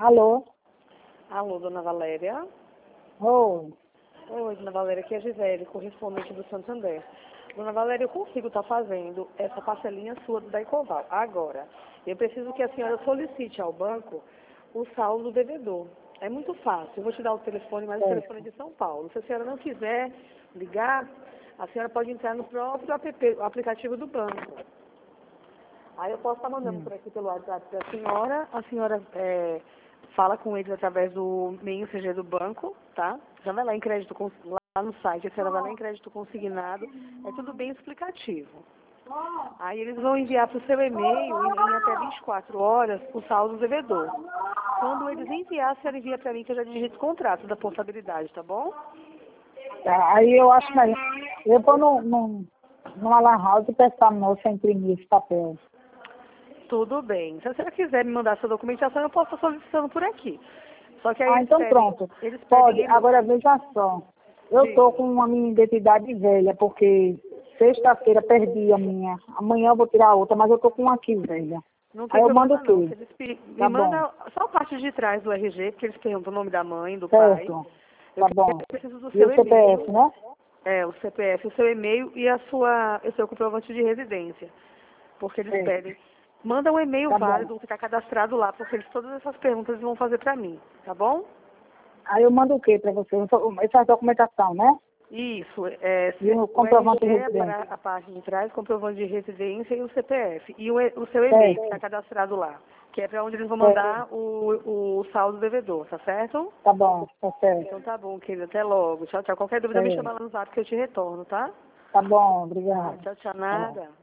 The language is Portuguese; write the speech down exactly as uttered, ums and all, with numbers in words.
Alô? Alô, dona Valéria? Oi. Oi, dona Valéria, aqui é a Gisele, correspondente do Santander. Dona Valéria, eu consigo estar fazendo essa parcelinha sua da Ecoval. Agora, eu preciso que a senhora solicite ao banco o saldo do devedor. É muito fácil. Eu vou te dar o telefone, mas o Certo. telefone é de São Paulo. Se a senhora não quiser ligar, a senhora pode entrar no próprio app, o aplicativo do banco. Aí eu posso estar mandando Hum. por aqui pelo WhatsApp da senhora. A senhora é, fala com eles através do meio C G do banco, tá? Já vai lá em crédito, cons- lá no site, a senhora vai lá em crédito consignado. É tudo bem explicativo. Aí eles vão enviar para o seu e-mail, em, em até vinte e quatro horas, o saldo do devedor. Quando eles enviar, a senhora envia para mim que eu já digito o contrato da portabilidade, tá bom? Tá, aí eu acho melhor. Eu vou no, no, numa lan house e peço a moça imprimir esse papel. Tudo bem. Se a senhora quiser me mandar sua documentação, eu posso estar solicitando por aqui. Só que aí Ah, eles então pedem, pronto. eles Pode. pedem Agora e-mail. veja só. Eu tô Diga. com a minha identidade velha, porque sexta-feira perdi a minha. Amanhã eu vou tirar a outra, mas eu tô com uma aqui velha. Não tem Aí eu mando problema o não. Se quê? eles pe- me Tá bom. manda só a parte de trás do R G, porque eles perguntam o nome da mãe, do pai. Certo. Eu Tá bom. preciso do E seu o C P F, e-mail, né? é, o C P F, o seu e-mail e a sua, o seu comprovante de residência. Porque eles Certo. pedem. Manda um e-mail Tá bom. válido, ficar cadastrado lá, porque eles, todas essas perguntas eles vão fazer pra mim, tá bom? Aí eu mando o quê para você? Essa documentação, né? Isso, é, E se- o o comprovante R G de é para residência. a parte de trás, comprovante de residência e o C P F. E o, e- o seu e-mail, que está Certo. cadastrado lá, que é para onde eles vão Certo. mandar o, o saldo devedor, tá certo? Tá bom, tá certo. Então tá bom, querida, até logo. Tchau, tchau. Qualquer dúvida me Certo. chama lá no zap que eu te retorno, tá? Tá bom, Tá, obrigada. tchau, tchau, Tá bom. nada.